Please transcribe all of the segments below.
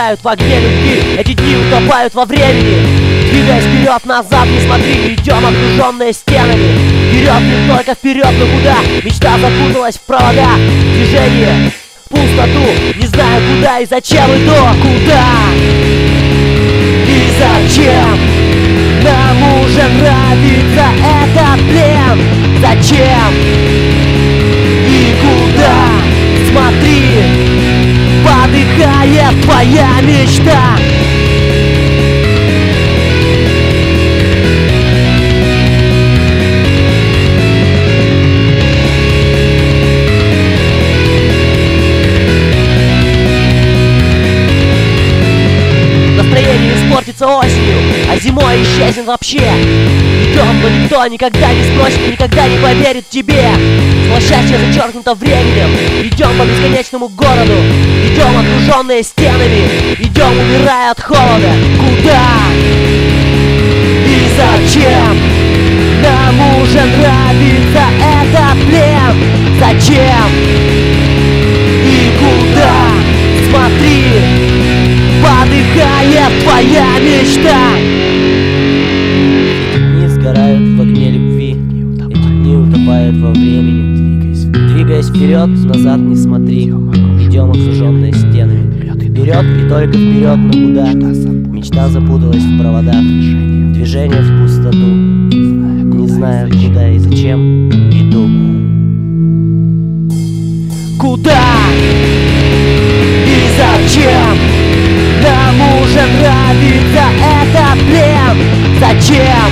сгорают в огне любви. Эти дни утопают во времени. Двигаясь вперед, назад не смотри. Идем окруженные стенами. Вперед, не только вперед, но куда? Мечта запуталась в провода. Движение в пустоту. Не знаю куда и зачем иду. Куда и зачем? Нам уже нравится этот плен. Зачем и куда? Смотри, подыхает твоя мечта. Настроение испортится осенью, а зимой исчезнет вообще. Идем, но никто никогда не спросит и никогда не поверит тебе. Злосчастье зачеркнуто временем. Идем по бесконечному городу. Идем окруженные стенами. Идем, умирая от холода. Куда и зачем? Нам уже нравится этот плен. Зачем и куда? Смотри, подыхает твоя мечта. Эти дни сгорают в огне любви. Эти дни утопают во времени. Двигаясь вперед, назад не смотри. Идем окруженные стенами. Вперед и только вперед, но куда? Мечта запуталась в проводах. Движение в пустоту. Не знаю куда и зачем иду. Куда и зачем? Нам уже нравится этот плен. Зачем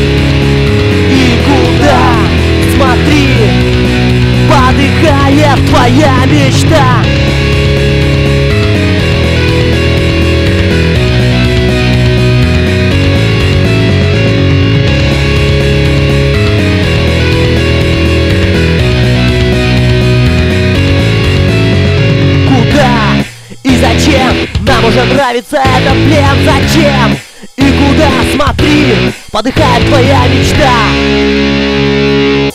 и куда? Смотри, подыхает твоя мечта. Куда и зачем? Нам уже нравится этот плен. Зачем и куда? Смотри, подыхает твоя мечта.